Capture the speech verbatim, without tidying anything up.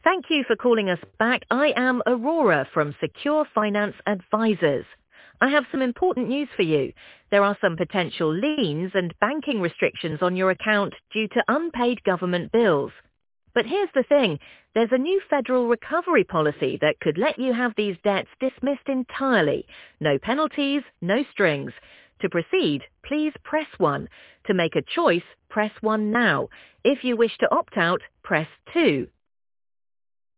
Thank you for calling us back. I am Aurora from Secure Finance Advisors. I have some important news for you. There are some potential liens and banking restrictions on your account due to unpaid government bills. But here's the thing, there's a new federal recovery policy that could let you have these debts dismissed entirely. No penalties, no strings. To proceed, please press one. To make a choice, press one now. If you wish to opt out, press two.